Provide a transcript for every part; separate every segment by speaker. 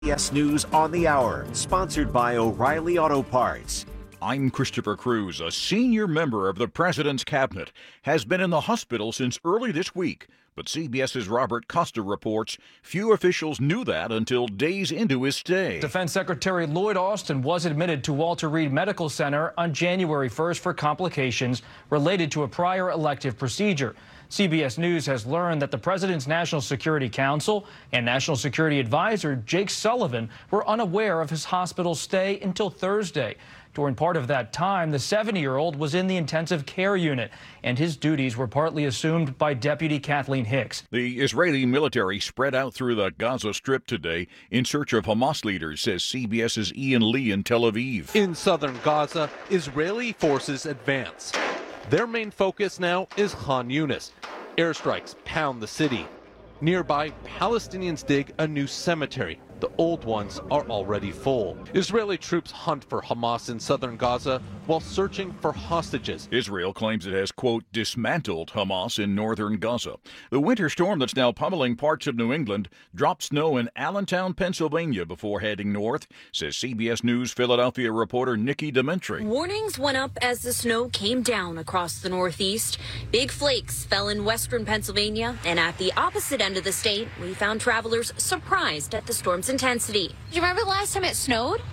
Speaker 1: CBS News on the Hour, sponsored by O'Reilly Auto Parts.
Speaker 2: I'm Christopher Cruz. A senior member of the president's cabinet has been in the hospital since early this week. But CBS's Robert Costa reports few officials knew that until days into his stay.
Speaker 3: Defense Secretary Lloyd Austin was admitted to Walter Reed Medical Center on January 1st for complications related to a prior elective procedure. CBS News has learned that the president's National Security Council and National Security Advisor Jake Sullivan were unaware of his hospital stay until Thursday. During part of that time, the 70-year-old was in the intensive care unit, and his duties were partly assumed by Deputy Kathleen Hicks.
Speaker 2: The Israeli military spread out through the Gaza Strip today in search of Hamas leaders, says CBS's Ian Lee in Tel Aviv.
Speaker 4: In southern Gaza, Israeli forces advance. Their main focus now is Khan Yunis. Airstrikes pound the city. Nearby, Palestinians dig a new cemetery. The old ones are already full. Israeli troops hunt for Hamas in southern Gaza while searching for hostages.
Speaker 2: Israel claims it has, quote, dismantled Hamas in northern Gaza. The winter storm that's now pummeling parts of New England dropped snow in Allentown, Pennsylvania before heading north, says CBS News Philadelphia reporter Nikki Dementri.
Speaker 5: Warnings went up as the snow came down across the Northeast. Big flakes fell in western Pennsylvania, and at the opposite end of the state, we found travelers surprised at the storm's intensity.
Speaker 6: Do you remember the last time it snowed?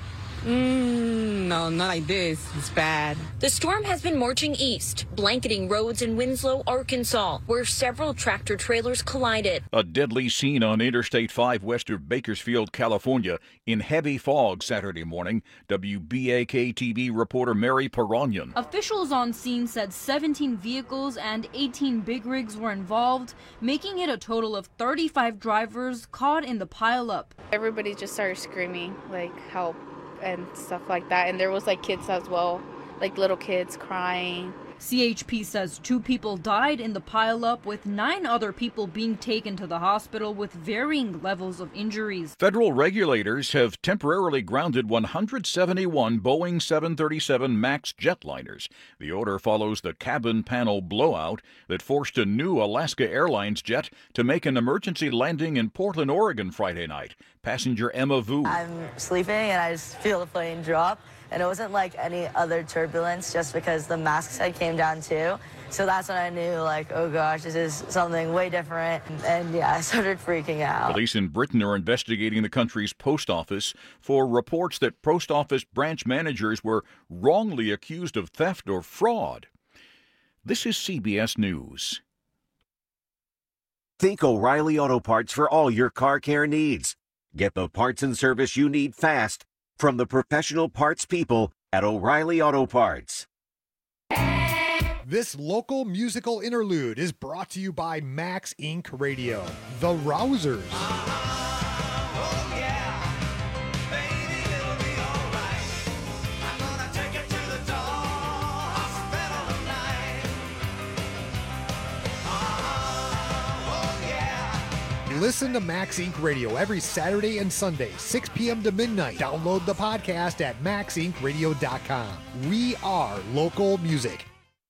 Speaker 7: No, not like this. It's bad.
Speaker 5: The storm has been marching east, blanketing roads in Winslow, Arkansas, where several tractor trailers collided.
Speaker 2: A deadly scene on Interstate 5 west of Bakersfield, California, in heavy fog Saturday morning. WBAK-TV reporter Mary Peronian.
Speaker 8: Officials on scene said 17 vehicles and 18 big rigs were involved, making it a total of 35 drivers caught in the pileup.
Speaker 6: Everybody just started screaming, like, help and stuff like that. And there was like kids as well, like little kids crying.
Speaker 8: CHP says 2 people died in the pileup, with 9 other people being taken to the hospital with varying levels of injuries.
Speaker 2: Federal regulators have temporarily grounded 171 Boeing 737 MAX jetliners. The order follows the cabin panel blowout that forced a new Alaska Airlines jet to make an emergency landing in Portland, Oregon Friday night. Passenger Emma Vu.
Speaker 9: I'm sleeping and I just feel the plane drop. And it wasn't like any other turbulence, just because the mask head came down too. So that's when I knew, like, oh gosh, this is something way different. And yeah, I started freaking out.
Speaker 2: Police in Britain are investigating the country's post office for reports that post office branch managers were wrongly accused of theft or fraud. This is CBS News.
Speaker 1: Think O'Reilly Auto Parts for all your car care needs. Get the parts and service you need fast from the professional parts people at O'Reilly Auto Parts.
Speaker 10: This local musical interlude is brought to you by Max Inc. Radio, The Rousers. Listen to Max Inc. Radio every Saturday and Sunday, 6 p.m. to midnight. Download the podcast at maxincradio.com. We are local music.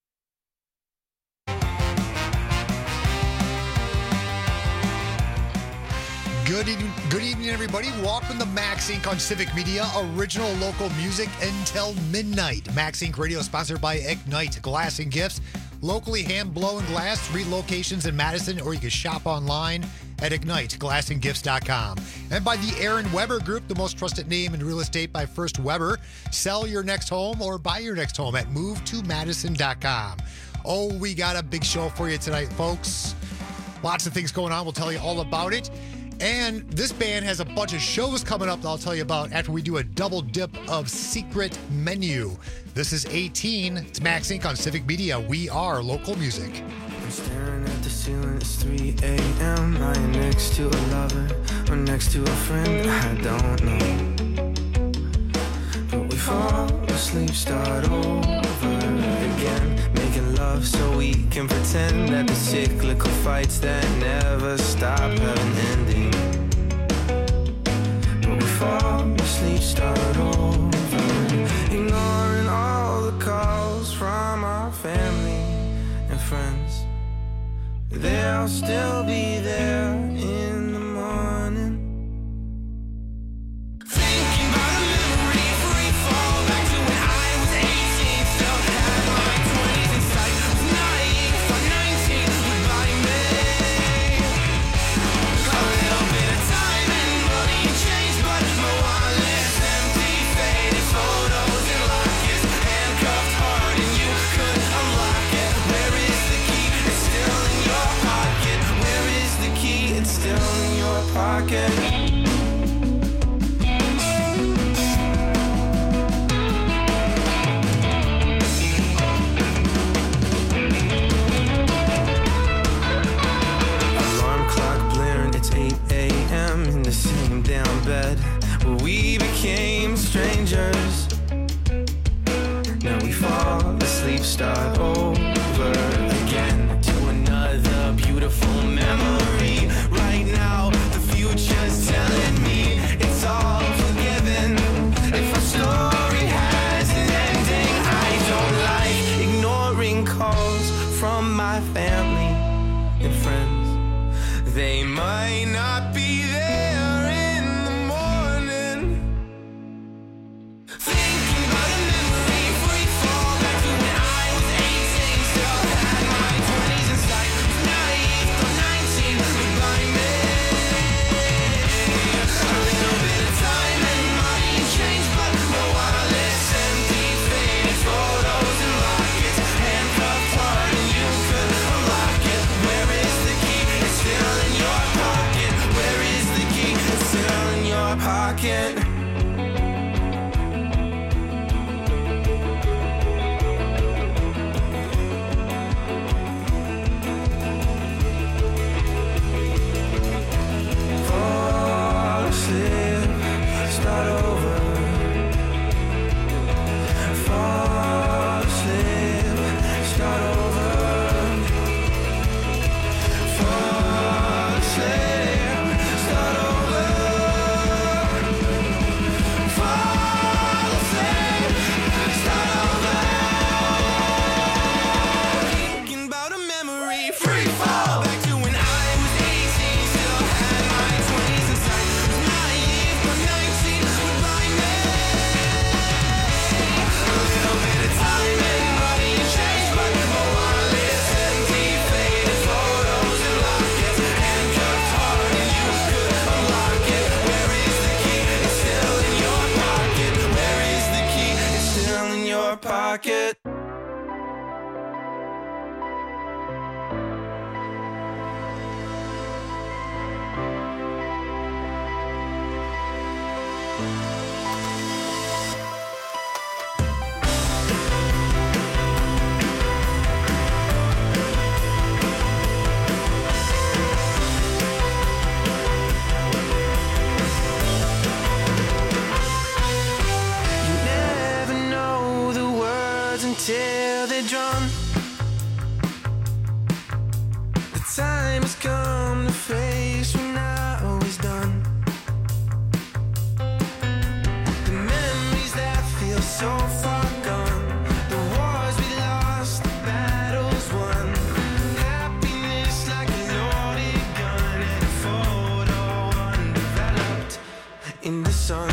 Speaker 10: Good evening, everybody. Welcome to Max Inc. on Civic Media, original local music until midnight. Max Inc. Radio sponsored by Ignite Glass and Gifts. Locally hand-blown glass, 3 locations in Madison, or you can shop online at IgniteGlassandGifts.com. And by the Aaron Weber Group, the most trusted name in real estate by First Weber. Sell your next home or buy your next home at MoveToMadison.com. Oh, we got a big show for you tonight, folks. Lots of things going on. We'll tell you all about it. And this band has a bunch of shows coming up that I'll tell you about after we do a double dip of Secret Menu. This is 18. It's Max Inc. on Civic Media. We are local music.
Speaker 11: I'm staring at the ceiling, it's 3 a.m. I am next to a lover or next to a friend, I don't know. But we fall asleep, start over again, making love so we can pretend that the cyclical fights that never stop have an ending. But we fall asleep, start over, ignoring all the calls from our family and friends. They'll still be there in the morning. where we became strangers. Now we fall asleep, start over again to another beautiful memory. Right now, the future's telling me it's all forgiven. If our story has an ending, I don't like ignoring calls from my family and friends. They might not be there in the morning. Thinking about a memory, free fall back to when I was 18, still had my 20s in sight. Naive or 19, goodbye me. A little bit of time and money changed, but no wireless, empty, faded photos and lockets, handcuffed heart, and you could unlock it. Where is the key? It's still in your pocket. Where is the key? It's still in your pocket. Fall asleep, start over. Fall asleep, start over. Fall asleep, start over. Fall asleep, start over. Thinking about a memory, free fall back to when I was 18, still had my 20s in sight. Was naive or 19, goodbye me. A little bit of time and money changed, but no wireless, empty, faded photos and lockets, handcuffed heart, and you could unlock it. Where is the key? It's still in your pocket. Where is the key? It's still in your pocket. You never know the words until they're drawn. The time has come to face when now is done. The memories that feel so far gone, the wars we lost, the battles won. Happiness like a loaded gun and a photo undeveloped in the sun.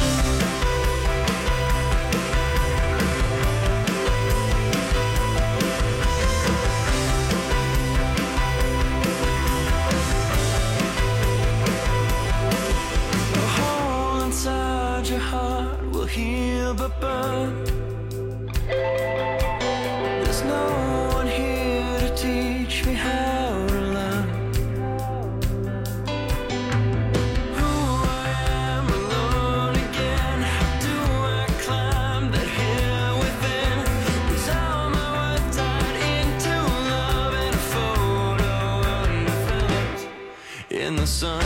Speaker 11: A hole inside your heart will heal but burn. There's no one here to teach me how to learn. Who I am alone again. How do I climb that hill within? Was all my worth tied into love and a photo undeveloped in the sun?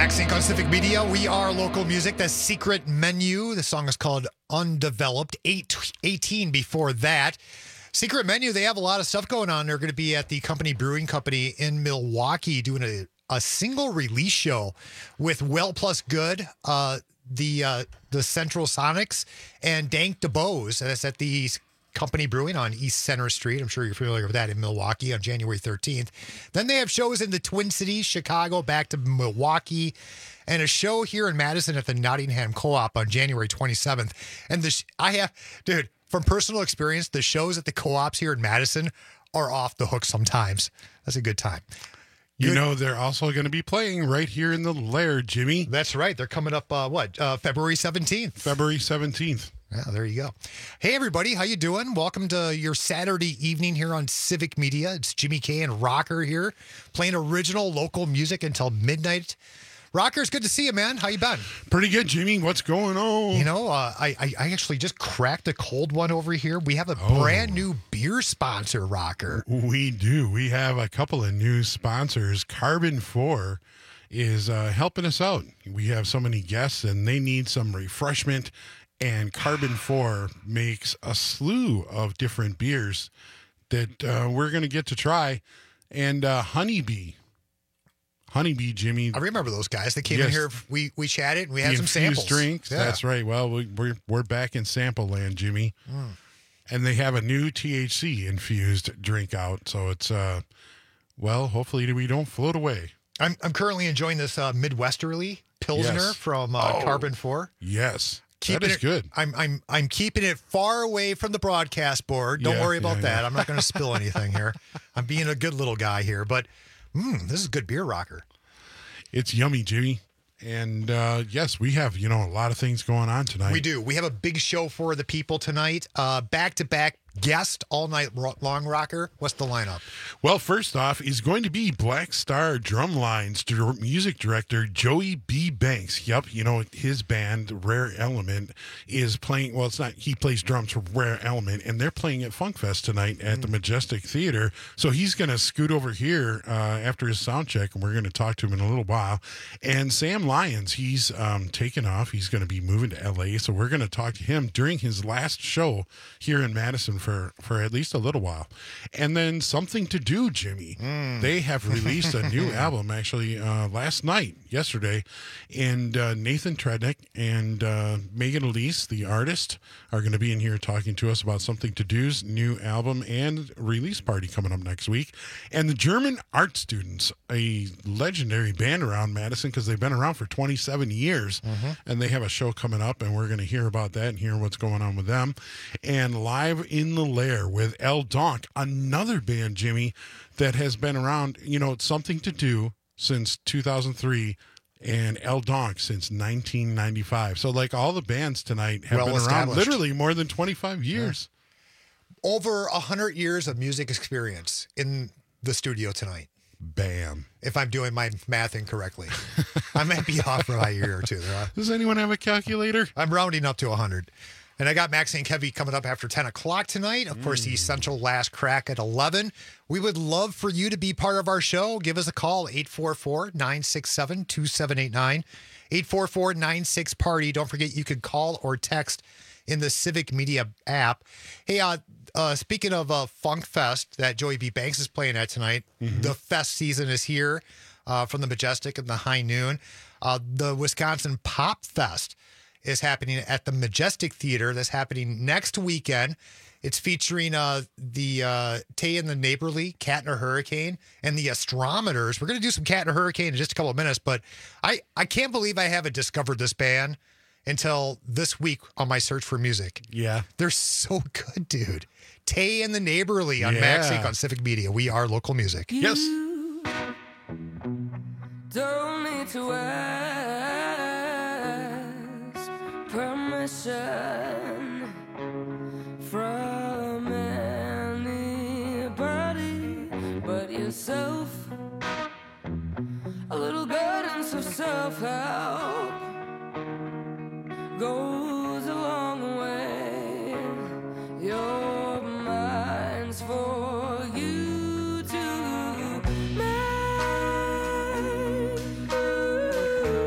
Speaker 10: Max Inc. on Civic Media. We are local music. The Secret Menu. The song is called Undeveloped. 18 before that. Secret Menu, they have a lot of stuff going on. They're going to be at the Company Brewing Company in Milwaukee doing a single release show with Well Plus Good, the Central Sonics, and Dank DeBose. That's at the Company Brewing on East Center Street. I'm sure you're familiar with that in Milwaukee on January 13th. Then they have shows in the Twin Cities, Chicago, back to Milwaukee, and a show here in Madison at the Nottingham Co-op on January 27th. And dude, from personal experience, the shows at the co-ops here in Madison are off the hook sometimes. That's a good time.
Speaker 12: You know, they're also going to be playing right here in the Lair, Jimmy.
Speaker 10: That's right. They're coming up, February 17th.
Speaker 12: February 17th.
Speaker 10: Yeah, there you go. Hey, everybody. How you doing? Welcome to your Saturday evening here on Civic Media. It's Jimmy K and Rocker here, playing original local music until midnight. Rocker, it's good to see you, man. How you been?
Speaker 12: Pretty good, Jimmy. What's going on?
Speaker 10: You know, I actually just cracked a cold one over here. We have a brand new beer sponsor, Rocker.
Speaker 12: We do. We have a couple of new sponsors. Carbon 4 is helping us out. We have so many guests, and they need some refreshment. And Carbon 4 makes a slew of different beers that we're going to get to try. And Honeybee, Jimmy.
Speaker 10: I remember those guys. They came in here. We chatted and we had some samples.
Speaker 12: Drinks. Yeah. That's right. Well, we're back in sample land, Jimmy. And they have a new THC infused drink out. So it's hopefully we don't float away.
Speaker 10: I'm currently enjoying this Midwesterly Pilsner from Carbon 4.
Speaker 12: Yes. That is good.
Speaker 10: I'm keeping it far away from the broadcast board. Don't worry about that. I'm not going to spill anything here. I'm being a good little guy here, but this is good beer, Rocker.
Speaker 12: It's yummy, Jimmy. And yes, we have, a lot of things going on tonight.
Speaker 10: We do. We have a big show for the people tonight. Back-to-back guest all night long, Rocker. What's the lineup?
Speaker 12: Well, first off is going to be Black Star Drumline's music director, Joey B. Banks. Yep, his band, Rare Element, is playing, well, it's not, he plays drums for Rare Element, and they're playing at Funkfest tonight at the Majestic Theater. So he's going to scoot over here after his sound check, and we're going to talk to him in a little while. And Sam Lyons, he's taken off. He's going to be moving to L.A., so we're going to talk to him during his last show here in Madison for at least a little while. And then Something to Do, Jimmy. They have released a new album actually yesterday, and Nathan Trednick and Megan Elise, the artist, are going to be in here talking to us about Something to Do's new album and release party coming up next week. And the German Art Students, a legendary band around Madison because they've been around for 27 years, and they have a show coming up, and we're going to hear about that and hear what's going on with them. And Live in the Lair with El Donk, another band, Jimmy, that has been around, Something to Do since 2003 and El Donk since 1995. So like all the bands tonight have been around literally more than 25 years.
Speaker 10: Yeah. Over 100 years of music experience in the studio tonight.
Speaker 12: Bam.
Speaker 10: If I'm doing my math incorrectly. I might be off for a year or two.
Speaker 12: Does anyone have a calculator?
Speaker 10: I'm rounding up to 100. And I got Max and Kevy coming up after 10 o'clock tonight. Of course, the Essential Last Crack at 11. We would love for you to be part of our show. Give us a call, 844-967-2789. 844-96-PARTY. Don't forget, you could call or text in the Civic Media app. Hey, speaking of Funk Fest that Joey B. Banks is playing at tonight, the fest season is here from the Majestic and the High Noon. The Wisconsin Pop Fest is happening at the Majestic Theater. That's happening next weekend. It's featuring the Tay and the Neighborly, Cat and a Hurricane, and the Astrometers. We're going to do some Cat and a Hurricane in just a couple of minutes, but I can't believe I haven't discovered this band until this week on my search for music.
Speaker 12: Yeah.
Speaker 10: They're so good, dude. Tay and the Neighborly on Max Inc. on Civic Media. We are local music.
Speaker 11: Yes. Don't need to ask permission from anybody but yourself. A little guidance of self-help goes a long way. Your mind's for you to make.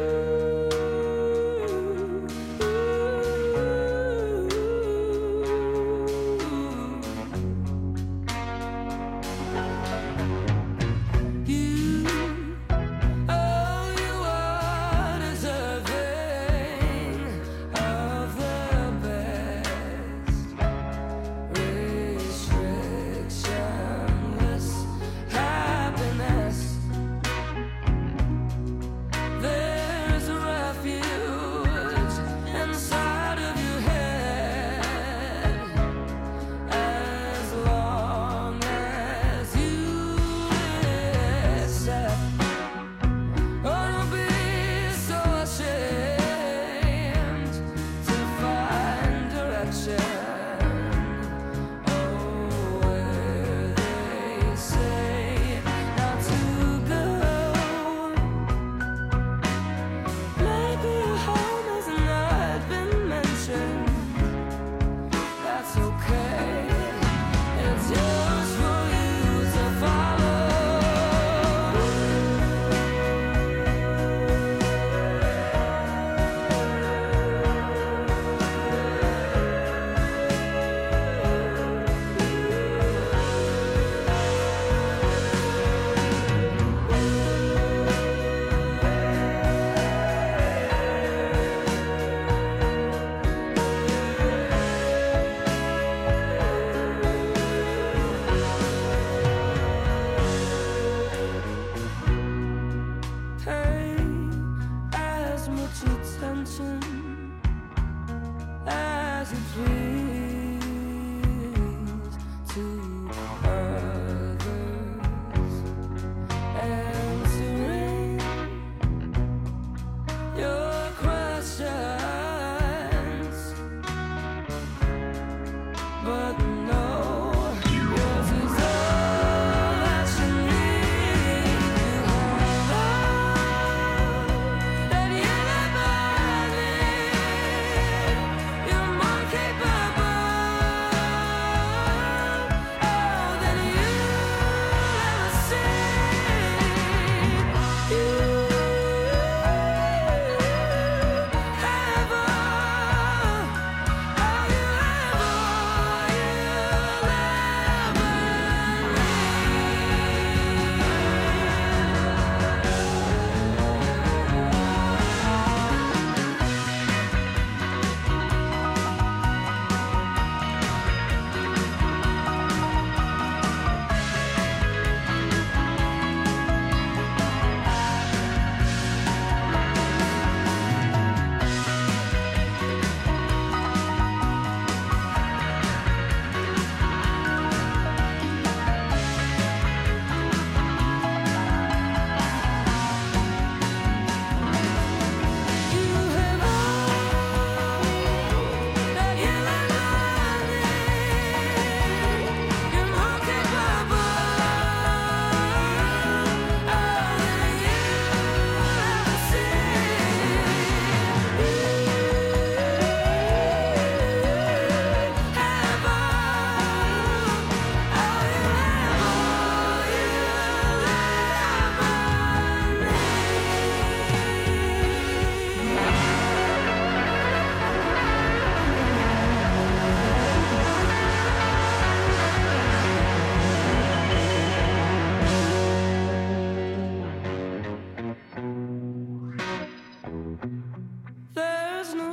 Speaker 11: no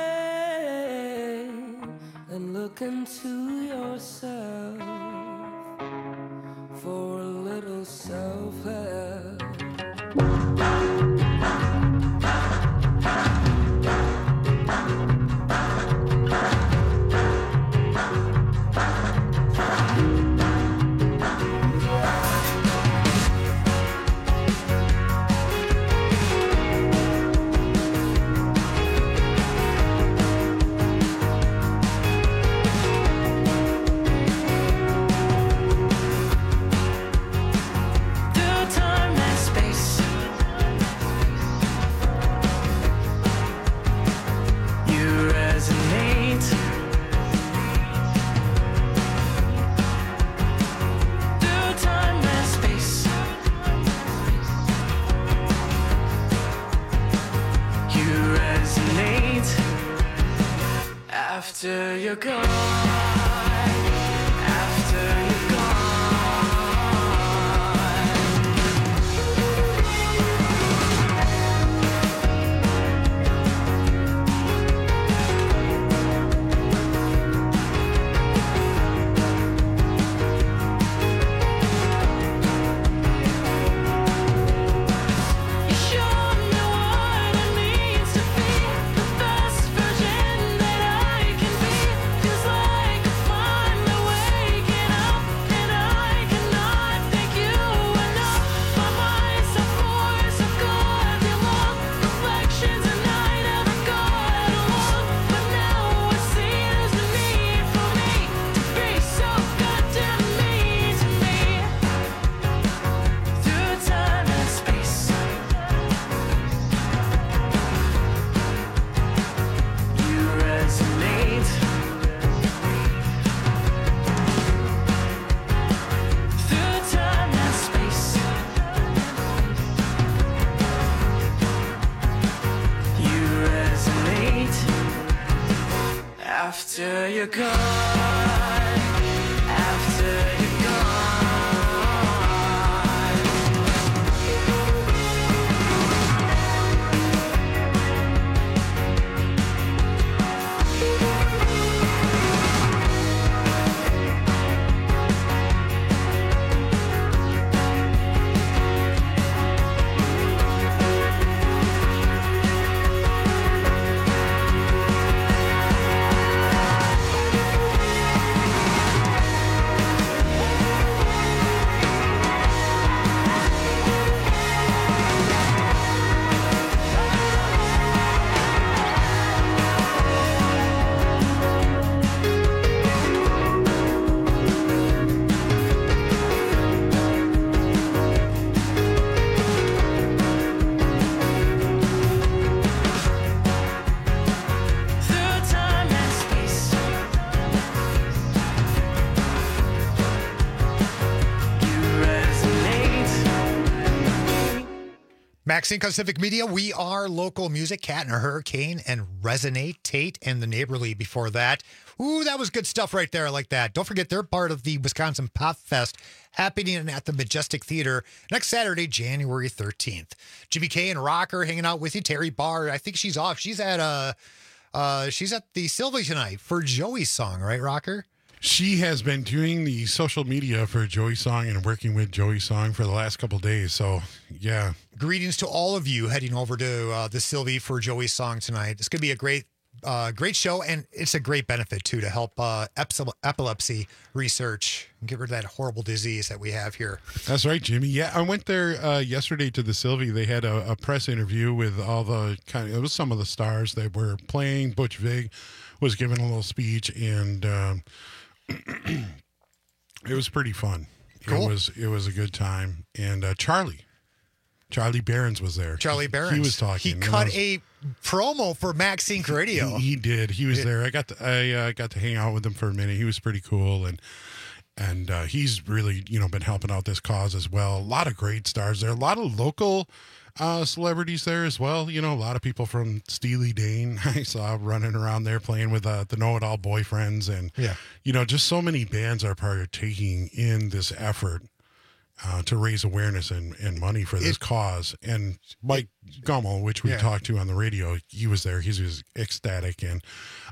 Speaker 11: shame, and look into yourself for a little self-help. After you're gone, after you're you showed me what it means to be the best version that I can be. Feels like I'm finally waking up, and I cannot thank you enough. My mind's so full, so goddamn long. Reflections and I never got along, but now I see there's no need for me to be so goddamn mean to me. Through time and space, you resonate. Through time and space, you resonate. After you're gone, after you're
Speaker 10: Maxine on Civic Media, we are local music. Cat and a Hurricane and Resonate. Tate and the Neighborly before that. Ooh, that was good stuff right there. I like that. Don't forget, they're part of the Wisconsin Pop Fest happening at the Majestic Theater next Saturday, January 13th. Jimmy K and Rocker hanging out with you. Terry Barr, I think she's off. She's at the Sylvie tonight for Joey's song, right, Rocker?
Speaker 12: She has been doing the social media for Joey Song and working with Joey Song for the last couple of days. So, yeah.
Speaker 10: Greetings to all of you heading over to the Sylvie for Joey's song tonight. It's going to be a great show, and it's a great benefit, too, to help epilepsy research and get rid of that horrible disease that we have here.
Speaker 12: That's right, Jimmy. Yeah, I went there yesterday to the Sylvie. They had a press interview with all the it was some of the stars that were playing. Butch Vig was giving a little speech, and it was pretty fun. Cool. It was a good time. And Charlie Behrens was there.
Speaker 10: Charlie Behrens.
Speaker 12: He was talking.
Speaker 10: He cut a promo for Maxine Radio.
Speaker 12: He did. He was there. I got to hang out with him for a minute. He was pretty cool, and he's really been helping out this cause as well. A lot of great stars there. A lot of local celebrities there as well. A lot of people from Steely Dan I saw running around there playing with the Know It All Boyfriends, and just so many bands are partaking in this effort. to raise awareness and money for this cause. And Mike Gummel, which we talked to on the radio, he was there. He was ecstatic and,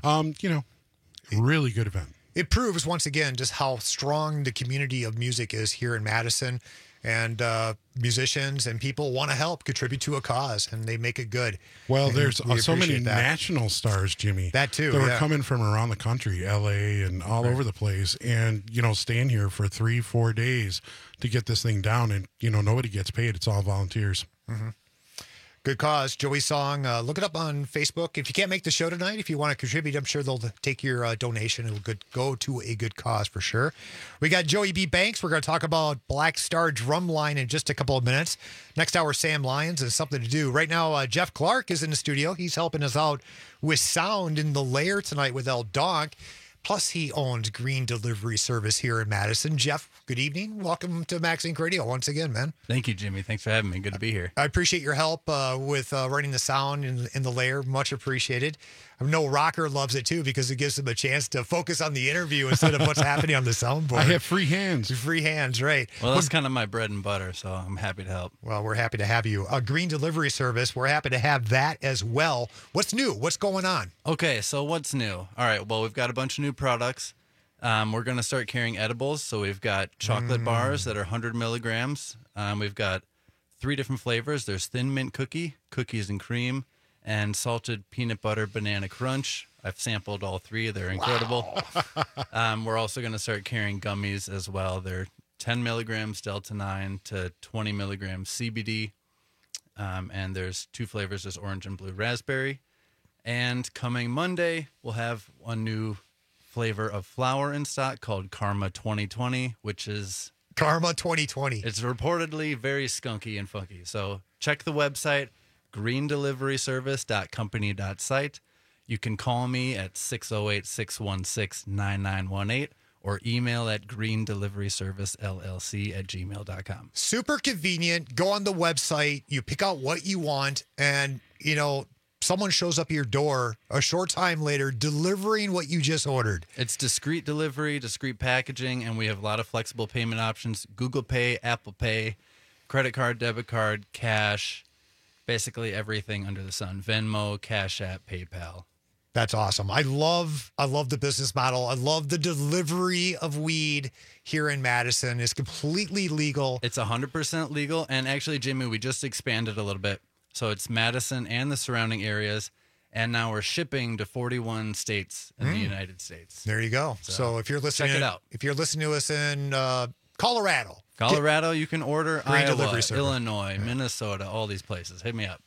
Speaker 12: really good event.
Speaker 10: It proves once again just how strong the community of music is here in Madison, and musicians and people want to help contribute to a cause, and they make it good.
Speaker 12: Well,
Speaker 10: and
Speaker 12: there's so many
Speaker 10: that.
Speaker 12: national stars, Jimmy.
Speaker 10: That too.
Speaker 12: That were coming from around the country, LA and all over the place, and staying here for 3-4 days to get this thing down, and nobody gets paid. It's all volunteers.
Speaker 10: Mm-hmm. Good cause. Joey's song. Look it up on Facebook. If you can't make the show tonight, if you want to contribute, I'm sure they'll take your donation. It'll go to a good cause for sure. We got Joey B. Banks. We're going to talk about Black Star Drumline in just a couple of minutes. Next hour, Sam Lyons and Something to Do. Right now, Jeff Clark is in the studio. He's helping us out with sound in the lair tonight with El Donk. Plus, he owns Green Delivery Service here in Madison. Jeff, good evening. Welcome to Max Inc. Radio once again, man.
Speaker 13: Thank you, Jimmy. Thanks for having me. Good to be here.
Speaker 10: I appreciate your help with running the sound in the lair. Much appreciated. I know Rocker loves it too because it gives him a chance to focus on the interview instead of what's happening on the soundboard.
Speaker 12: I have free hands.
Speaker 10: Free hands, right.
Speaker 13: Well, that's kind of my bread and butter, so I'm happy to help.
Speaker 10: Well, we're happy to have you. A Green Delivery Service, we're happy to have that as well. What's new? What's going on?
Speaker 13: Okay, so what's new? All right, well, we've got a bunch of new products. We're going to start carrying edibles. So we've got chocolate bars that are 100 milligrams. We've got 3 different flavors. There's Thin Mint Cookie, Cookies and Cream, and Salted Peanut Butter Banana Crunch. I've sampled all 3. They're incredible. Wow. We're also going to start carrying gummies as well. They're 10 milligrams Delta-9 to 20 milligrams CBD. And there's 2 flavors. There's orange and blue raspberry. And coming Monday, we'll have one new flavor of flower in stock called Karma 2020, which is...
Speaker 10: Karma 2020.
Speaker 13: It's reportedly very skunky and funky. So check the website, greendeliveryservice.company.site. You can call me at 608-616-9918 or email at greendeliveryservicellc@gmail.com.
Speaker 10: Super convenient. Go on the website. You pick out what you want, and, someone shows up at your door a short time later delivering what you just ordered.
Speaker 13: It's discreet delivery, discreet packaging, and we have a lot of flexible payment options. Google Pay, Apple Pay, credit card, debit card, cash, basically everything under the sun. Venmo, Cash App, PayPal.
Speaker 10: That's awesome. I love the business model. I love the delivery of weed here in Madison. It's completely legal.
Speaker 13: It's 100% legal. And actually, Jimmy, we just expanded a little bit. So it's Madison and the surrounding areas, and now we're shipping to 41 states in the United States.
Speaker 10: There you go. So if you're listening,
Speaker 13: check it out.
Speaker 10: If you're listening to us in Colorado,
Speaker 13: you can order Iowa, Illinois, Minnesota, all these places. Hit me up.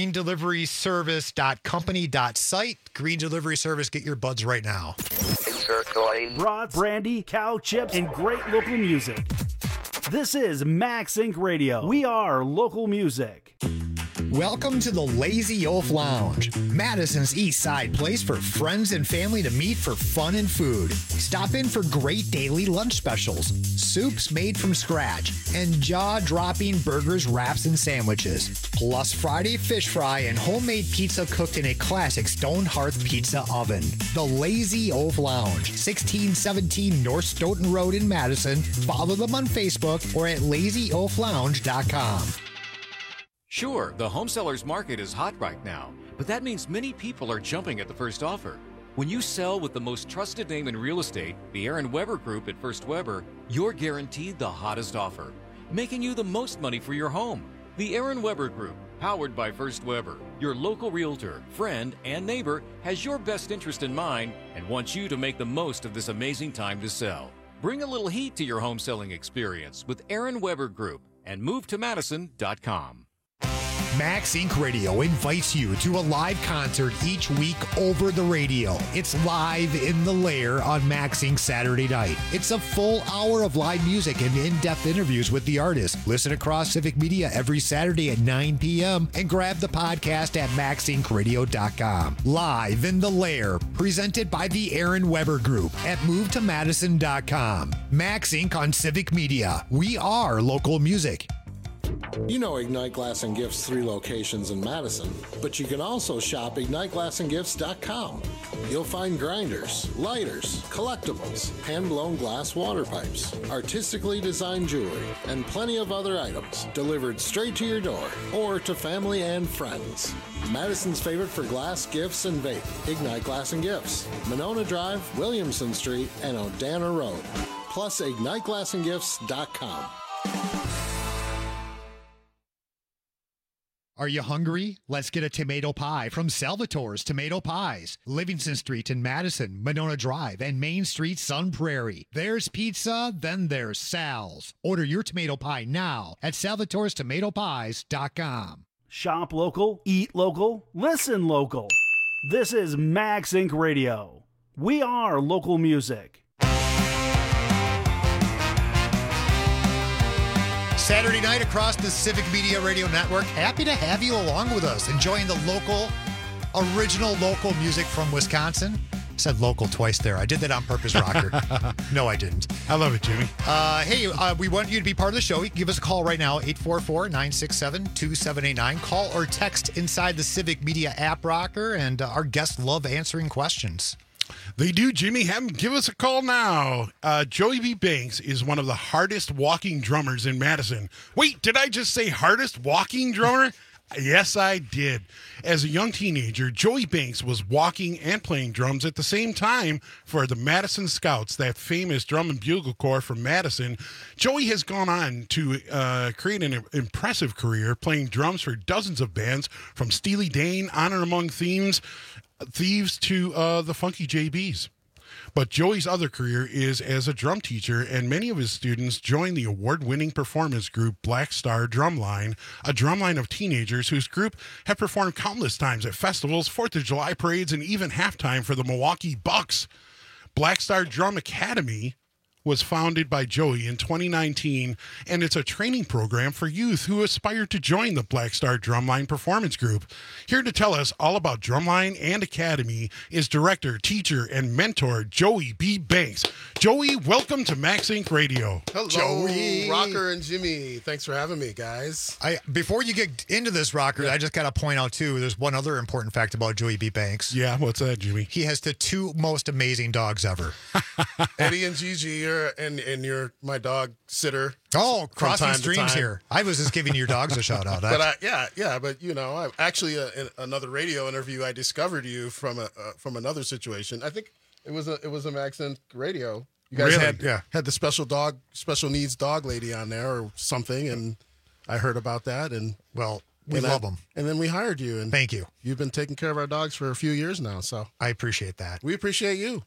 Speaker 10: greendeliveryservice.company.site. Green Delivery Service, get your buds right now.
Speaker 14: Broad, brandy, cow chips, and great local music. This is Max Inc. Radio. We are local music.
Speaker 10: Welcome to the Lazy Oaf Lounge, Madison's East Side place for friends and family to meet for fun and food. Stop in for great daily lunch specials, soups made from scratch, and jaw-dropping burgers, wraps, and sandwiches. Plus Friday fish fry and homemade pizza cooked in a classic stone hearth pizza oven. The Lazy Oaf Lounge, 1617 North Stoughton Road in Madison. Follow them on Facebook or at lazyoaflounge.com.
Speaker 15: Sure, the home seller's market is hot right now, but that means many people are jumping at the first offer. When you sell with the most trusted name in real estate, the Aaron Weber Group at First Weber, you're guaranteed the hottest offer, making you the most money for your home. The Aaron Weber Group, powered by First Weber, your local realtor, friend, and neighbor, has your best interest in mind and wants you to make the most of this amazing time to sell. Bring a little heat to your home selling experience with Aaron Weber Group and MoveToMadison.com.
Speaker 10: Max Inc. Radio invites you to a live concert each week over the radio. It's Live in the Lair on Max Inc. Saturday night. It's a full hour of live music and in-depth interviews with the artists. Listen across Civic Media every Saturday at 9 p.m. and grab the podcast at maxincradio.com. Live in the Lair, presented by the Aaron Weber Group at MoveToMadison.com. Max Inc. on Civic Media. We are local music.
Speaker 16: You know Ignite Glass and Gifts 3 locations in Madison, but you can also shop IgniteGlassandGifts.com. You'll find grinders, lighters, collectibles, hand-blown glass water pipes, artistically designed jewelry, and plenty of other items delivered straight to your door or to family and friends. Madison's favorite for glass, gifts, and vape, Ignite Glass and Gifts, Monona Drive, Williamson Street, and Odana Road. Plus, IgniteGlassandGifts.com.
Speaker 10: Are you hungry? Let's get a tomato pie from Salvatore's Tomato Pies. Livingston Street in Madison, Monona Drive, and Main Street, Sun Prairie. There's pizza, then there's Sal's. Order your tomato pie now at salvatorestomatopies.com.
Speaker 14: Shop local, eat local, listen local. This is Max Inc. Radio. We are local music.
Speaker 10: Saturday night across the Civic Media Radio Network. Happy to have you along with us, enjoying the original local music from Wisconsin. I said local twice there. I did that on purpose, Rocker. No, I didn't.
Speaker 12: I love it, Jimmy.
Speaker 10: Hey, we want you to be part of the show. You can give us a call right now, 844-967-2789. Call or text inside the Civic Media app, Rocker, and our guests love answering questions.
Speaker 12: They do, Jimmy. Have them give us a call now. Joey B. Banks is one of the hardest walking drummers in Madison. Wait, did I just say hardest walking drummer? Yes, I did. As a young teenager, Joey Banks was walking and playing drums at the same time for the Madison Scouts, that famous drum and bugle corps from Madison. Joey has gone on to create an impressive career playing drums for dozens of bands, from Steely Dan, Honor Among Thieves to the Funky JBs. But Joey's other career is as a drum teacher, and many of his students joined the award-winning performance group Black Star Drumline, a drumline of teenagers whose group have performed countless times at festivals, 4th of July parades, and even halftime for the Milwaukee Bucks. Black Star Drum Academy was founded by Joey in 2019, and it's a training program for youth who aspire to join the Black Star Drumline Performance Group. Here to tell us all about Drumline and Academy is director, teacher, and mentor Joey B. Banks. Joey, welcome to Max Inc. Radio.
Speaker 17: Hello,
Speaker 10: Joey.
Speaker 17: Rocker and Jimmy. Thanks for having me, guys.
Speaker 10: Before you get into this, Rocker, I just got to point out, too, there's one other important fact about Joey B. Banks.
Speaker 12: Yeah, what's that, Jimmy?
Speaker 10: He has the two most amazing dogs ever.
Speaker 17: Eddie and Gigi and you're my dog sitter.
Speaker 10: Oh, crossing streams here. I was just giving your dogs a shout out.
Speaker 17: But but you know, I actually in another radio interview, I discovered you from another situation. I think it was a Max Inc. Radio. You guys had the special needs dog lady on there or something, and I heard about that, and
Speaker 10: we love them.
Speaker 17: And then we hired you, and
Speaker 10: thank you.
Speaker 17: You've been taking care of our dogs for a few years now, so
Speaker 10: I appreciate that.
Speaker 17: We appreciate you.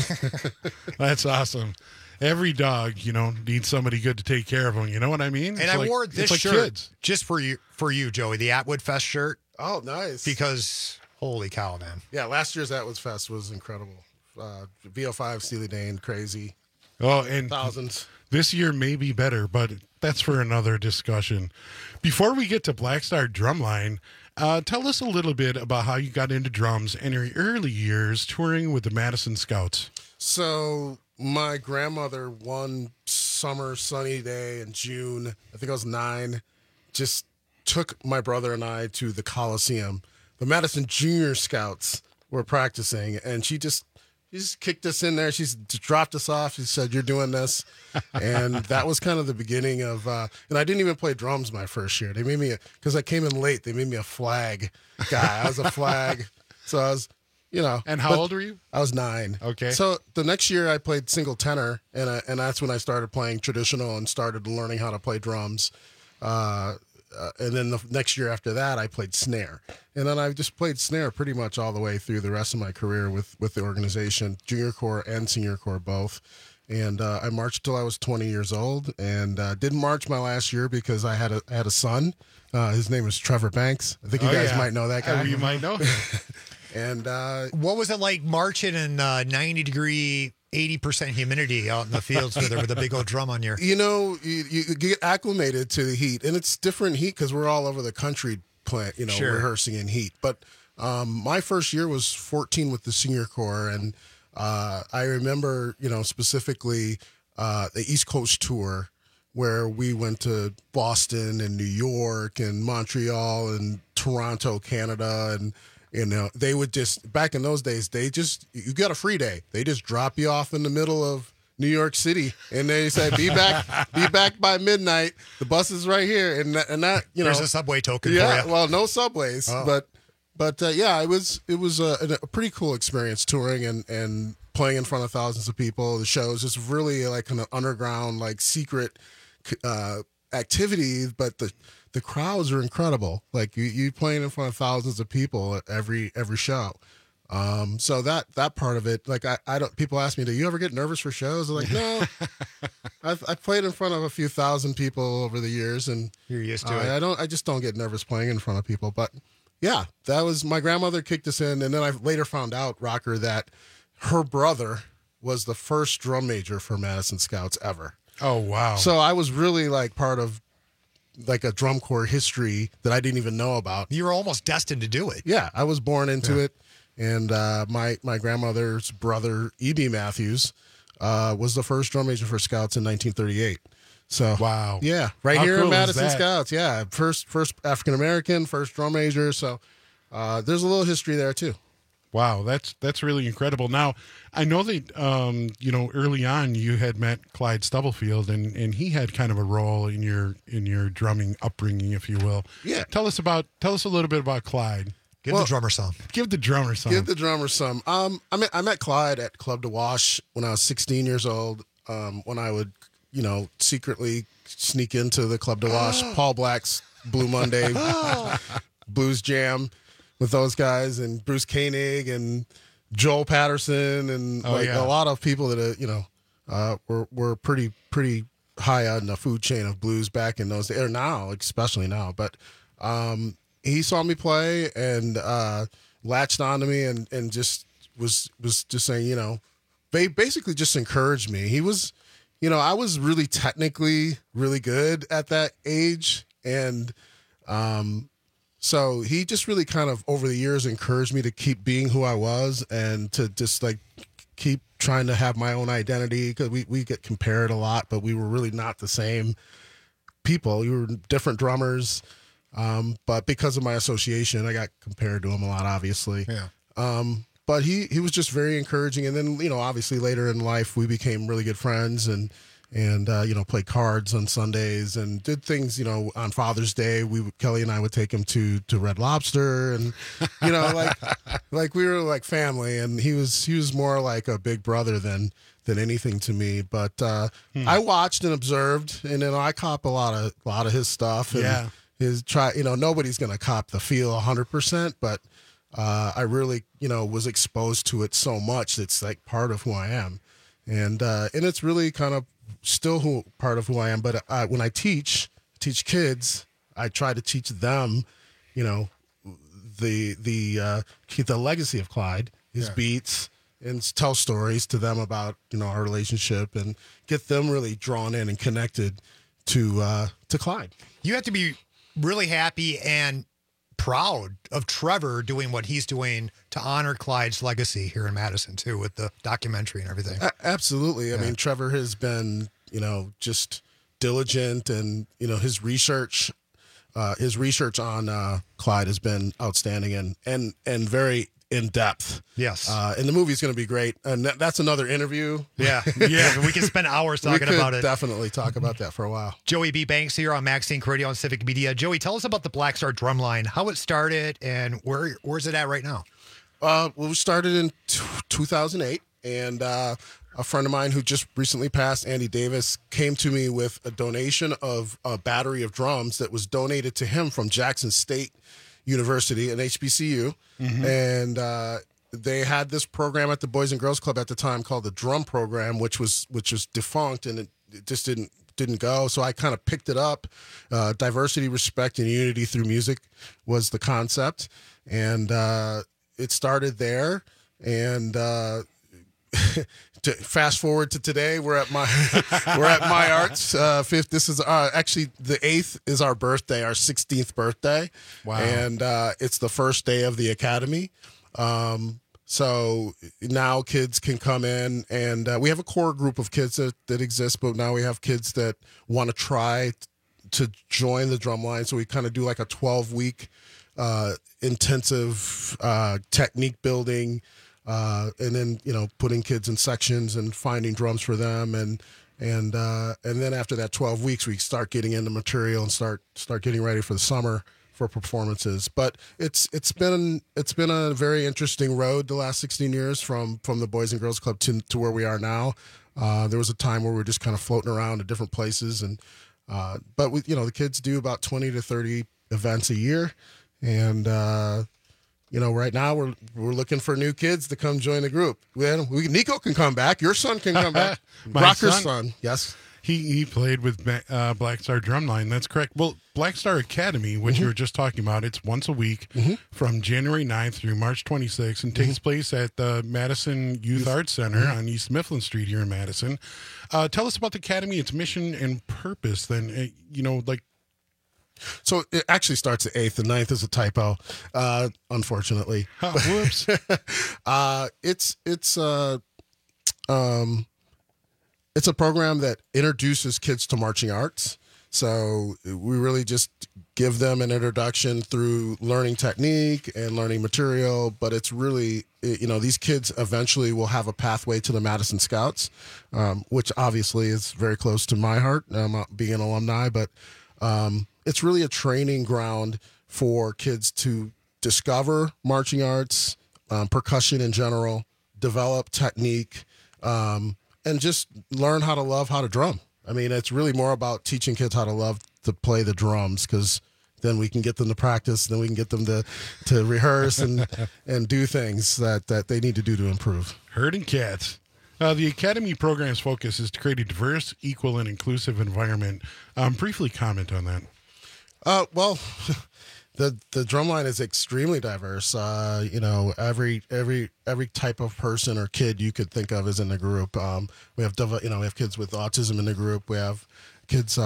Speaker 12: That's awesome. Every dog, needs somebody good to take care of them. You know what I mean?
Speaker 10: And I wore this shirt just for you, Joey, the Atwood Fest shirt.
Speaker 17: Oh, nice.
Speaker 10: Because, holy cow, man.
Speaker 17: Yeah, last year's Atwood Fest was incredible. VO5, Steely Dan, crazy.
Speaker 12: Oh, and
Speaker 17: thousands.
Speaker 12: This year may be better, but that's for another discussion. Before we get to Black Star Drumline, tell us a little bit about how you got into drums and your early years touring with the Madison Scouts.
Speaker 17: So my grandmother, one summer sunny day in June, I think I was 9, just took my brother and I to the Coliseum. The Madison Junior Scouts were practicing, and she just kicked us in there. She's dropped us off. She said, "You're doing this." And that was kind of the beginning of, and I didn't even play drums my first year. They made me, because I came in late, they made me a flag guy. I was a flag. So I was,
Speaker 12: And how old were you?
Speaker 17: I was 9.
Speaker 12: Okay.
Speaker 17: So the next year I played single tenor, and that's when I started playing traditional and started learning how to play drums. And then the next year after that, I played snare. And then I just played snare pretty much all the way through the rest of my career with the organization, junior corps and senior corps both. And I marched till I was 20 years old, and didn't march my last year because I had a son. His name is Trevor Banks. I think you guys might know that guy.
Speaker 12: You might know him.
Speaker 17: And
Speaker 10: what was it like marching in 90-degree 80% humidity out in the fields with a big old drum on your...
Speaker 17: You get acclimated to the heat, and it's different heat because we're all over the country
Speaker 10: Sure.
Speaker 17: rehearsing in heat. But my first year was 14 with the senior corps, and I remember, specifically the East Coast tour where we went to Boston and New York and Montreal and Toronto, Canada, and they would just, back in those days, you got a free day. They just drop you off in the middle of New York City, and they said, be back by midnight. The bus is right here, and that
Speaker 10: there's a subway token.
Speaker 17: Yeah,
Speaker 10: for you.
Speaker 17: well, no subways, but yeah, it was a pretty cool experience touring and playing in front of thousands of people. The shows is really like an underground, like secret activity, but the crowds are incredible. Like you playing in front of thousands of people at every show. So that part of it, like I don't. People ask me, do you ever get nervous for shows? I'm like, no. I've played in front of a few thousand people over the years, and
Speaker 10: you're used to it.
Speaker 17: I just don't get nervous playing in front of people. But yeah, that was my grandmother kicked us in, and then I later found out, Rocker, that her brother was the first drum major for Madison Scouts ever.
Speaker 12: Oh wow!
Speaker 17: So I was really like part of like a drum corps history that I didn't even know about.
Speaker 10: You were almost destined to do it.
Speaker 17: Yeah, I was born into it. And my grandmother's brother, E.B. Matthews, was the first drum major for Scouts in 1938. So
Speaker 12: wow,
Speaker 17: yeah, right here in Madison Scouts, yeah, first African American, first drum major. So there's a little history there too.
Speaker 12: Wow, that's really incredible. Now, I know that early on you had met Clyde Stubblefield, and he had kind of a role in your drumming upbringing, if you will.
Speaker 17: Yeah,
Speaker 12: tell us a little bit about Clyde.
Speaker 10: Give the drummer some.
Speaker 12: Give the drummer some.
Speaker 17: I met Clyde at Club de Wash when I was 16 years old. When I would, secretly sneak into the Club de Wash, Paul Black's Blue Monday blues jam with those guys, and Bruce Koenig and Joel Patterson, and a lot of people that were pretty high on the food chain of blues back in those days, or now, especially now, but. He saw me play and latched onto me and just was just saying, they basically just encouraged me. He was, I was really technically really good at that age. And so he just really kind of over the years encouraged me to keep being who I was and to just like keep trying to have my own identity, because we get compared a lot, but we were really not the same people. We were different drummers. But because of my association, I got compared to him a lot, obviously.
Speaker 10: Yeah.
Speaker 17: But he was just very encouraging. And then, obviously later in life, we became really good friends and played cards on Sundays and did things, on Father's Day. Kelly and I would take him to Red Lobster and, like we were like family, and he was more like a big brother than anything to me. But, I watched and observed, and then I cop a lot of his stuff. And, nobody's going to cop the feel 100%, but I really, was exposed to it so much. It's like part of who I am. And it's really kind of still part of who I am. But when I teach kids, I try to teach them, the legacy of Clyde, his beats, and tell stories to them about, our relationship and get them really drawn in and connected to Clyde.
Speaker 10: You have to be really happy and proud of Trevor doing what he's doing to honor Clyde's legacy here in Madison too, with the documentary and everything.
Speaker 17: Absolutely. I mean, Trevor has been, just diligent, and, his research on Clyde has been outstanding and very in depth.
Speaker 10: Yes.
Speaker 17: And the movie's going to be great. And that's another interview.
Speaker 10: Yeah. Yeah. We can spend hours talking about it.
Speaker 17: Definitely talk about that for a while.
Speaker 10: Joey B. Banks here on Maxine Radio on Civic Media. Joey, tell us about the Black Star Drumline, how it started, and where's it at right now?
Speaker 17: Well, we started in 2008, and a friend of mine who just recently passed, Andy Davis, came to me with a donation of a battery of drums that was donated to him from Jackson State University and HBCU. Mm-hmm. And they had this program at the Boys and Girls Club at the time called the Drum Program, which was defunct, and it just didn't go. So I kind of picked it up. Diversity, respect, and unity through music was the concept, and it started there. And to fast forward to today, we're at My Arts. Fifth. This is actually the 8th is our birthday, our 16th birthday.
Speaker 10: Wow!
Speaker 17: And it's the first day of the academy. So now kids can come in, and we have a core group of kids that exist, but now we have kids that want to try to join the drumline. So we kind of do like a 12-week intensive technique building, and then putting kids in sections and finding drums for them, and then after that 12 weeks, we start getting into material and start getting ready for the summer for performances. But it's been a very interesting road the last 16 years from the Boys and Girls Club to where we are now. There was a time where we were just kind of floating around at different places, and but we, the kids do about 20 to 30 events a year, and right now we're looking for new kids to come join the group. Nico can come back. Your son can come back. Rocker's son, yes.
Speaker 12: He played with Black Star Drumline. That's correct. Well, Black Star Academy, which you were just talking about, it's once a week from January 9th through March 26th, and takes place at the Madison Youth Arts Center on East Mifflin Street here in Madison. Tell us about the Academy, its mission and purpose. Then,
Speaker 17: So it actually starts at 8th. The 9th is a typo, unfortunately.
Speaker 12: Whoops.
Speaker 17: It's a program that introduces kids to marching arts. So we really just give them an introduction through learning technique and learning material. But it's really, these kids eventually will have a pathway to the Madison Scouts, which obviously is very close to my heart, being an alumni. But it's really a training ground for kids to discover marching arts, percussion in general, develop technique, and just learn how to drum. I mean, it's really more about teaching kids how to love to play the drums, because then we can get them to practice, then we can get them to rehearse and do things that they need to do to improve.
Speaker 12: Herding cats. The Academy program's focus is to create a diverse, equal, and inclusive environment. Briefly comment on that.
Speaker 17: Well, the drumline is extremely diverse. Every type of person or kid you could think of is in the group. We have kids with autism in the group. We have kids,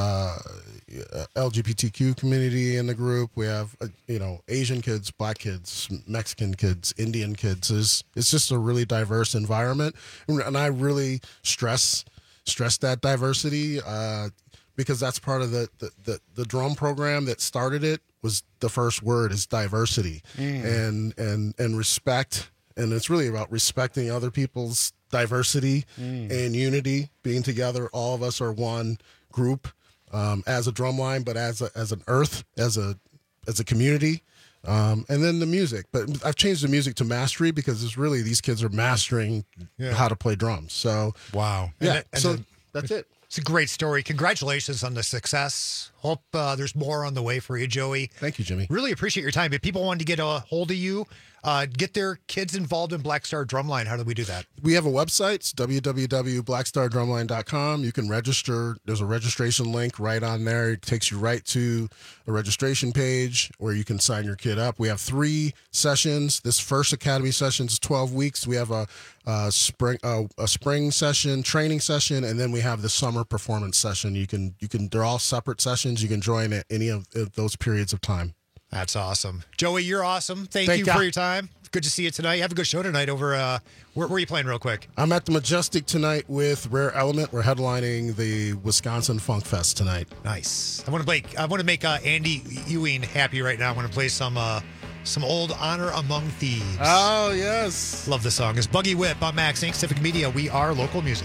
Speaker 17: LGBTQ community in the group. We have Asian kids, Black kids, Mexican kids, Indian kids. It's just a really diverse environment, and I really stress that diversity. Because that's part of the drum program that started it. Was the first word is diversity and respect, and it's really about respecting other people's diversity and unity, being together. All of us are one group as a drumline, but as an earth, as a community, and then the music. But I've changed the music to mastery, because it's really these kids are mastering how to play drums. So
Speaker 12: wow,
Speaker 17: yeah. That's it.
Speaker 10: It's a great story. Congratulations on the success. Hope there's more on the way for you, Joey.
Speaker 17: Thank you, Jimmy.
Speaker 10: Really appreciate your time. If people wanted to get a hold of you, get their kids involved in Black Star Drumline, how do we do that?
Speaker 17: We have a website. It's www.blackstardrumline.com. You can register. There's a registration link right on there. It takes you right to a registration page where you can sign your kid up. We have 3 sessions. This first Academy session is 12 weeks. We have a spring session, training session, and then we have the summer performance session. They're all separate sessions. You can join at any of those periods of time.
Speaker 10: That's awesome. Joey, you're awesome. Thank you for your time. Good to see you tonight. You have a good show tonight over, where are you playing real quick?
Speaker 17: I'm at the Majestic tonight with Rare Element. We're headlining the Wisconsin Funk Fest tonight.
Speaker 10: Nice. I want to make Andy Ewing happy right now. I want to play some old Honor Among Thieves.
Speaker 17: Oh, yes.
Speaker 10: Love the song. It's Buggy Whip on Max Inc. Civic Media. We are local music.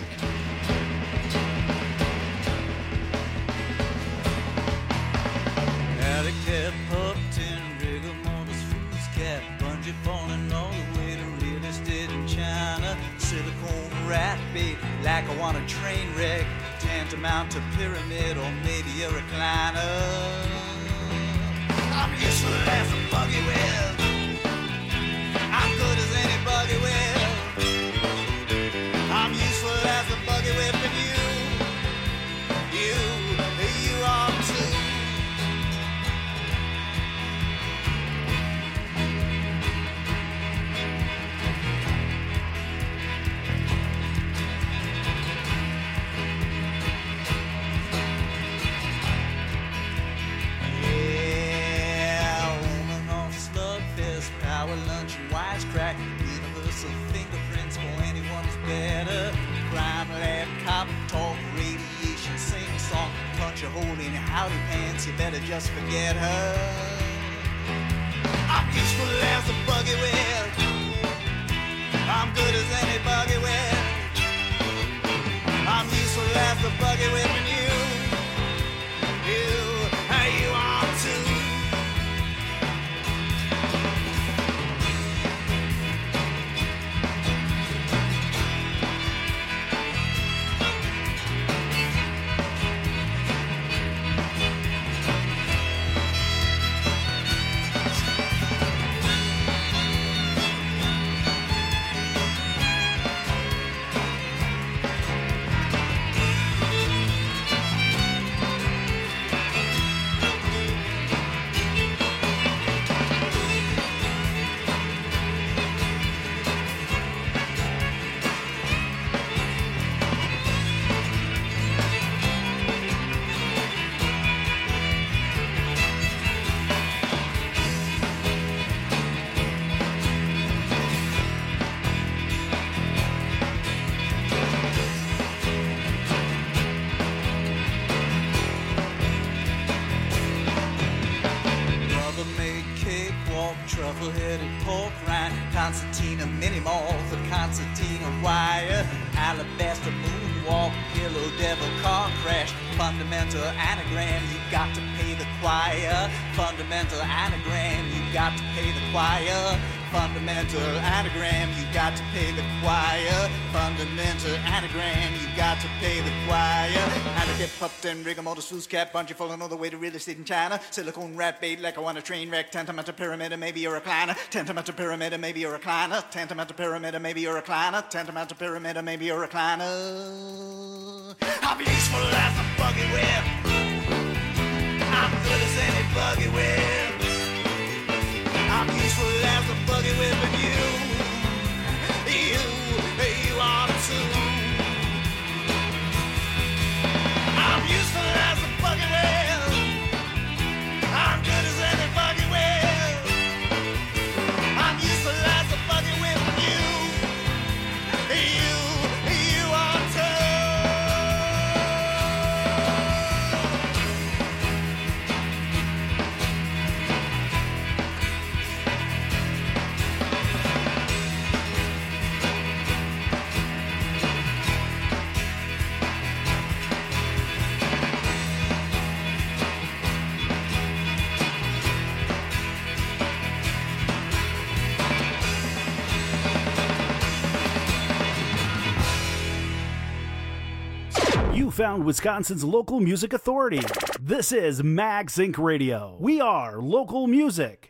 Speaker 18: Alley cat, pup, tin, rigor, mortars, fruits, cat, bungee, falling all the way to real estate in China. Silicone rat bait, like I want a train wreck, tantamount to pyramid or maybe a recliner. I'm useful as a buggy whip. I'm good as any buggy whip. I'm useful as a buggy whip, and you are too. holding howdy pants, you better just forget her. I'm useful as a buggy whip. I'm good as any buggy whip. I'm useful as a buggy whip, and you are too. Truffle-headed pork rind, concertina mini malt, the concertina wire, alabaster moonwalk, yellow devil car crash, fundamental anagram, you got to pay the choir, fundamental anagram, you got to pay the choir, fundamental anagram, you got to pay the choir, fundamental anagram, you got to pay the choir. And I get puffed and rigor mortis, fool's cap, bungee falling all the way to real estate in China, silicone rat bait like I want a train wreck, tantamount to pyramid, maybe you're a recliner, tantamount to pyramid, maybe you're a recliner, tantamount to pyramid, maybe you're a recliner, tantamount to pyramid, maybe you're a recliner. I'll be useful as a buggy whip. I'm good as any buggy whip. I'm useful as a buggy whip, and you are too. I'm useful as a buggy whip. I'm good as any buggy whip. I'm useful as a buggy whip, and you are too.
Speaker 14: You found Wisconsin's local music authority. This is Mag Sync Radio. We are local music.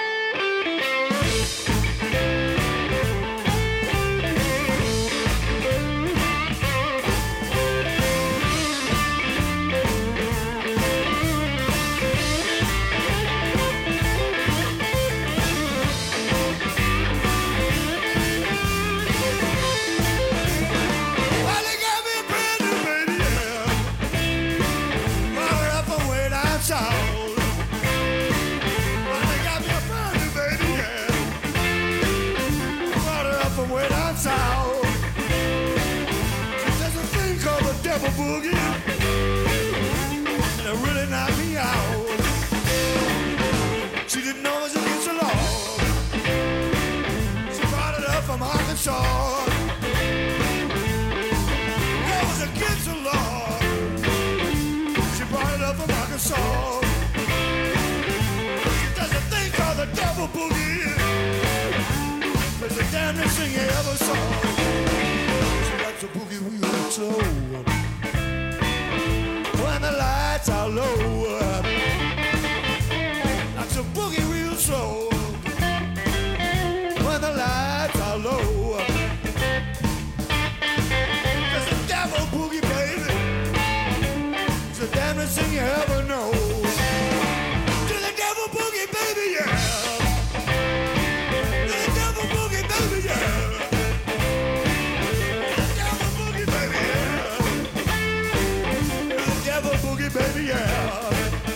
Speaker 19: Boogie, and it really knocked me out. She didn't know it was against the law. She brought it up from Arkansas. It was against the law. She brought it up from Arkansas. She does a thing called the devil boogie. It's the damnedest thing you ever saw. She likes the boogie wheel slow. When the lights are low, that's a boogie real slow. When the lights are low, there's a devil boogie, baby. It's the damnedest thing you ever know. To the devil boogie, baby, yeah. To the devil boogie, baby, yeah. Baby, yeah.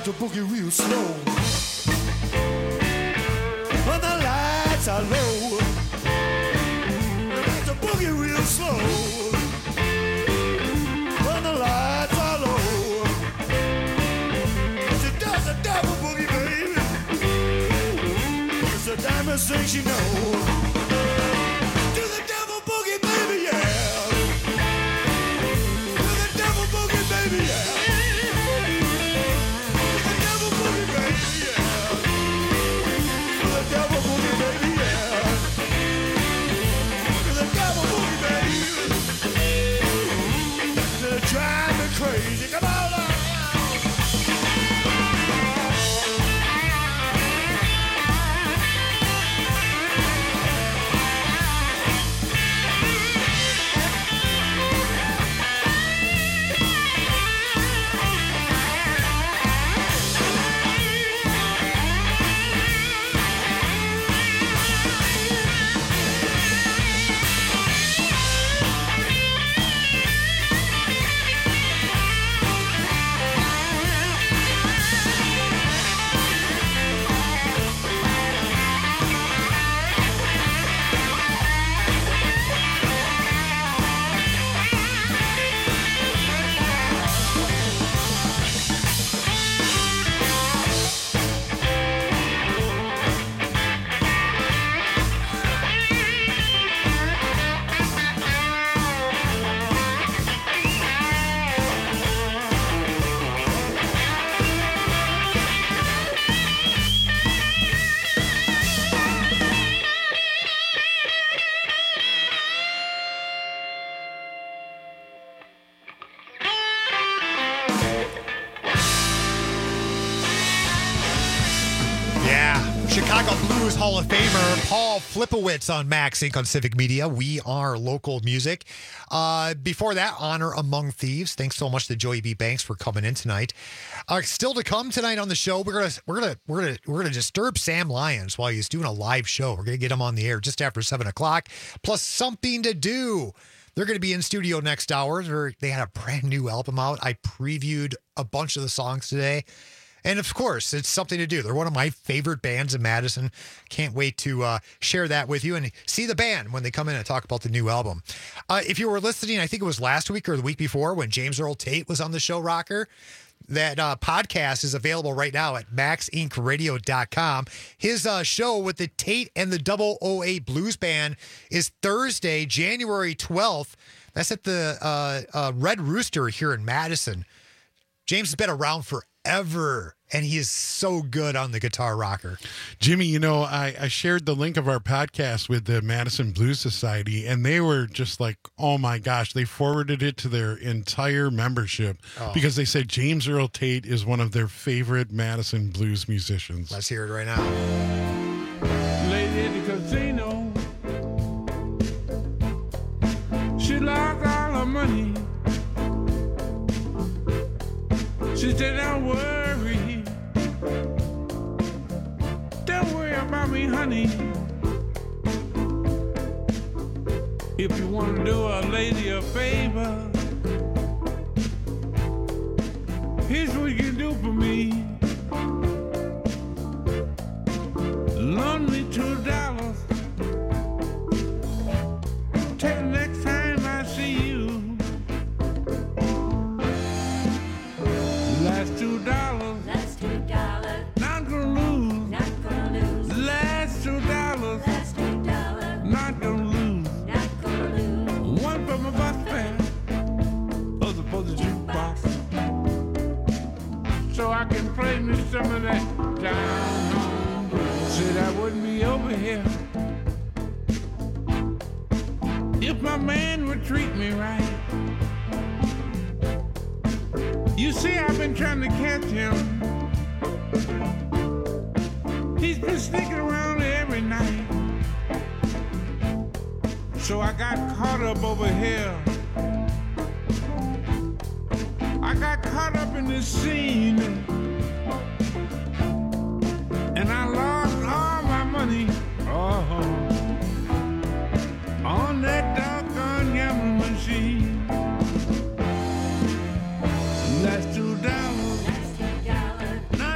Speaker 19: to boogie real slow. When the lights are low, I like to boogie real slow. When the lights are low, she does the devil boogie, baby. It's the damnedest thing she knows. Do the devil boogie, baby, yeah. Do the devil boogie, baby, yeah. Drive me crazy, come on now.
Speaker 10: Chicago Blues Hall of Famer Paul Flipowitz on Max Inc. on Civic Media. We are local music. Before that, Honor Among Thieves. Thanks so much to Joey B. Banks for coming in tonight. Still to come tonight on the show, we're gonna disturb Sam Lyons while he's doing a live show. We're gonna get him on the air just after 7:00. Plus something to do. They're going to be in studio next hour. They had a brand new album out. I previewed a bunch of the songs today. And of course, it's something to do. They're one of my favorite bands in Madison. Can't wait to share that with you and see the band when they come in and talk about the new album. If you were listening, I think it was last week or the week before when James Earl Tate was on the show, Rocker. That podcast is available right now at maxincradio.com. His show with the Tate and the 008 Blues Band is Thursday, January 12th. That's at the Red Rooster here in Madison. James has been around forever, and he is so good on the guitar, Rocker.
Speaker 12: Jimmy, I shared the link of our podcast with the Madison Blues Society, and they were just like, oh my gosh, they forwarded it to their entire membership because they said James Earl Tate is one of their favorite Madison blues musicians.
Speaker 10: Let's hear it right now.
Speaker 20: Lady at the casino, she lost all her money. She said, don't worry about me, honey. If you want to do a lady a favor, here's what you can do for me. Loan me $2. Till the next time I see you. Last $2.
Speaker 21: Last $2.
Speaker 20: Not gonna lose.
Speaker 21: Not gonna lose.
Speaker 20: Last $2.
Speaker 21: Last $2.
Speaker 20: Not gonna lose.
Speaker 21: Not gonna lose.
Speaker 20: One for my bus fare, other for the jukebox, so I can play me some of that down home blues. Said I wouldn't be over here if my man would treat me right. You see, I've been trying to catch him. He's been sneaking around every night. So I got caught up over here. I got caught up in this scene. And I lost all my money. On that doggone gambling machine. Last $2.
Speaker 21: Last $2.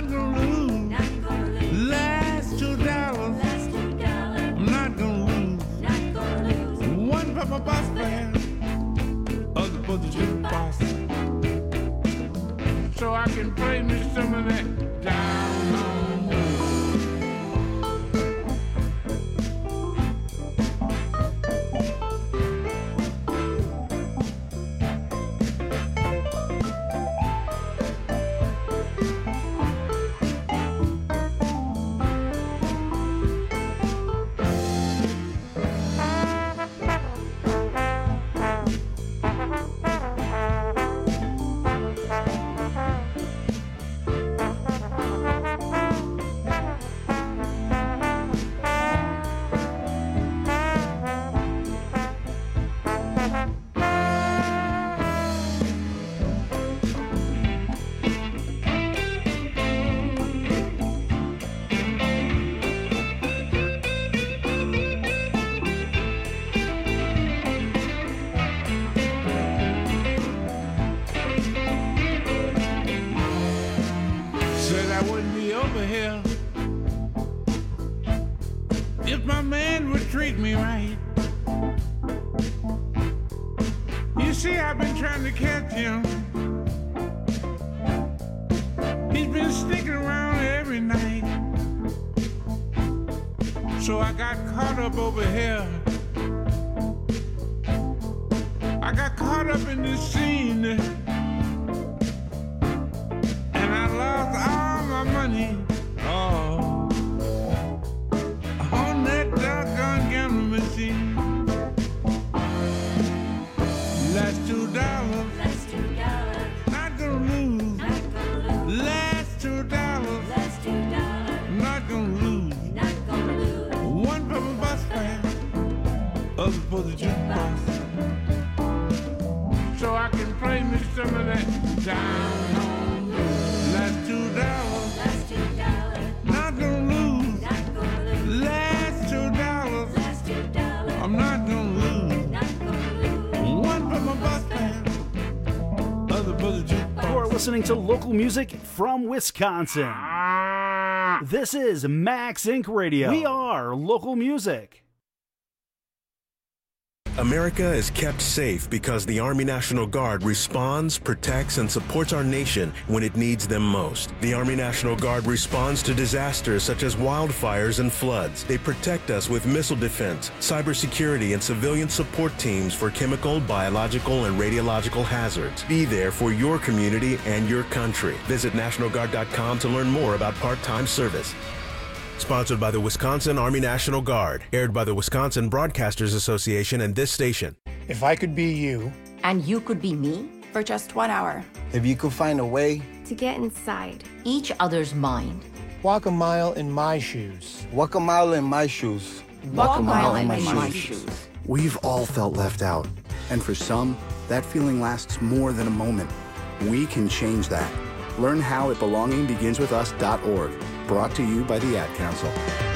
Speaker 20: I can play me some of that down home blues. If my man would treat me right. You see, I've been trying to catch him. He's been sneaking around every night. So I got caught up over here. I got caught up in this scene. And I lost all my money. Oh. On that doggone gambling machine. Last $2.
Speaker 21: Last $2.
Speaker 20: Not gonna lose.
Speaker 21: Not gonna lose.
Speaker 20: Last $2.
Speaker 21: Last $2.
Speaker 20: Not gonna lose.
Speaker 21: Not gonna lose.
Speaker 20: One for my bus fare, other for the jukebox. So I can play me some of that down home blues. Last $2.
Speaker 21: Last $2.
Speaker 20: Not gonna lose.
Speaker 21: Not gonna lose.
Speaker 20: Last $2.
Speaker 21: Last $2.
Speaker 20: I'm not gonna lose.
Speaker 21: Not gonna lose.
Speaker 20: One for my bus fare, other for the jukebox.
Speaker 14: You're listening to local music from Wisconsin. This is Max Inc. Radio. We are local music.
Speaker 3: America is kept safe because the Army National Guard responds, protects, and supports our nation when it needs them most. The Army National Guard responds to disasters such as wildfires and floods. They protect us with missile defense, cybersecurity, and civilian support teams for chemical, biological, and radiological hazards. Be there for your community and your country. Visit NationalGuard.com to learn more about part-time service. Sponsored by the Wisconsin Army National Guard. Aired by the Wisconsin Broadcasters Association and this station.
Speaker 22: If I could be you.
Speaker 23: And you could be me for just 1 hour.
Speaker 22: If you could find a way.
Speaker 23: To get inside each other's mind.
Speaker 22: Walk a mile in my shoes. Walk a mile in my shoes.
Speaker 23: Walk a mile in my shoes.
Speaker 24: We've all felt left out. And for some, that feeling lasts more than a moment. We can change that. Learn how at belongingbeginswithus.org. Brought to you by the Ad Council.